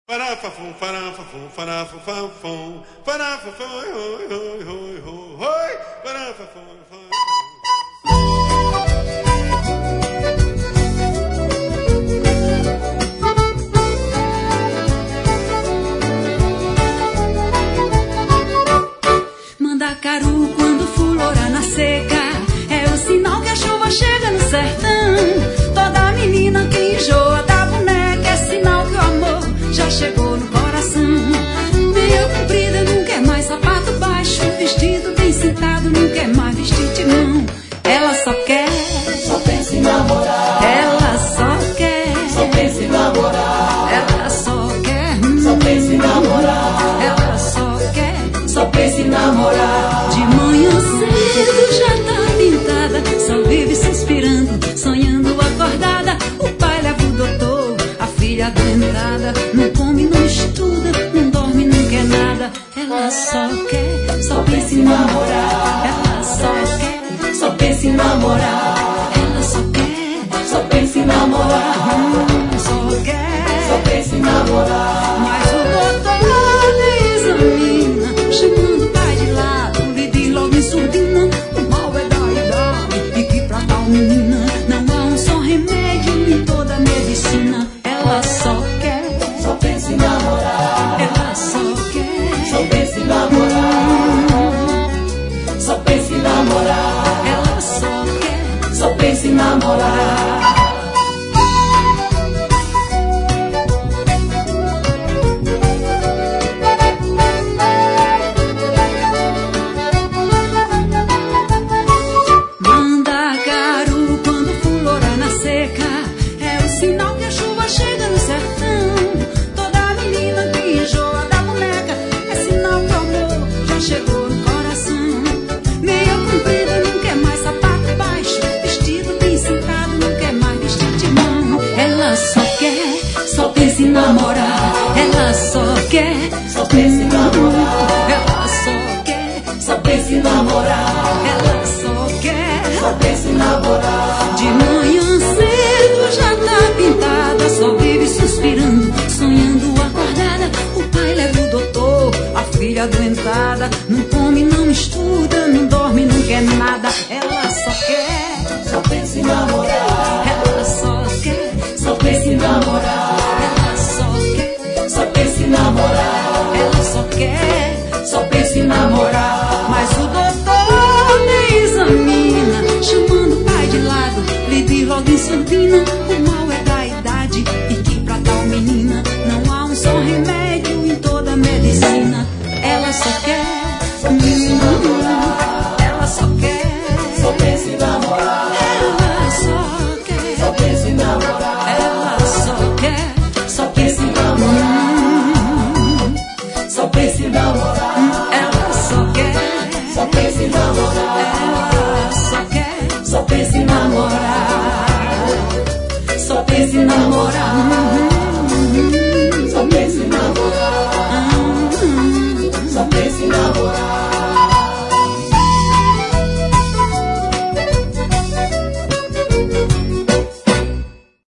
Farafafum, farafafum, farafafum, farafafum, oi, oi, oi, oi, oi, farafafum, Mandacaru, quando fulora na seca, é o sinal que a chuva chega no sertão. Toda menina que enjoa da boneca é sinal que o amor já chegou no coração. Meia comprida, não quer mais sapato baixo, vestido bem sentado, não quer mais vestir de mão. Ela só pensa em namorar. Ela só pensa em namorar. Ela só pensa em namorar. Ela só pensa em namorar. De manhã cedo já tá pintada, só vive suspirando, sonhando acordada. O pai leva o doutor, a filha adoentada, não come, não estuda, não dorme, não quer nada. Ela só pensa em namorar. Ela só pensa em namorar. Ela só pensa em namorar. Só pensa em namorar. Mas o doutor lhe examina, chamando o pai de lado, lhe diz logo em surdina: o mal é da idade e que pra tal menina não há um só remédio em toda a medicina. Ela só pensa em namorar. Ela só pensa em namorar. Só pensa em namorar. Ela só pensa em namorar. Mandacaru, quando fulora na seca, é o sinal que a chuva chega no sertão. Toda menina que enjoa da boneca é sinal que o amor já chegou no coração. Meia comprida, não quer mais sapato baixo, vestido bem sentado, não quer mais vestir de mão. Ela só pensa em namorar. Ela só pensa em namorar. Ela só pensa em namorar. Ela só pensa em namorar. De manhã cedo já tá pintada, só vive suspirando, sonhando acordada. O pai leva o doutor, a filha adoentada, não come, não estuda, não dorme, não quer nada. Ela só pensa em namorar. Ela só pensa em namorar. Ela só pensa em namorar. Ela só pensa em namorar. Mas o doutor lhe examina, chamando o pai de lado, lhe diz logo em surdina: o mal é da idade e que pra tal menina não há um só remédio em toda a medicina. Ela só pensa em namorar. Ela só pensa em namorar. Ela só pensa em namorar. Ela só pensa em namorar. Só pensa em namorar. Ela só pensa em namorar.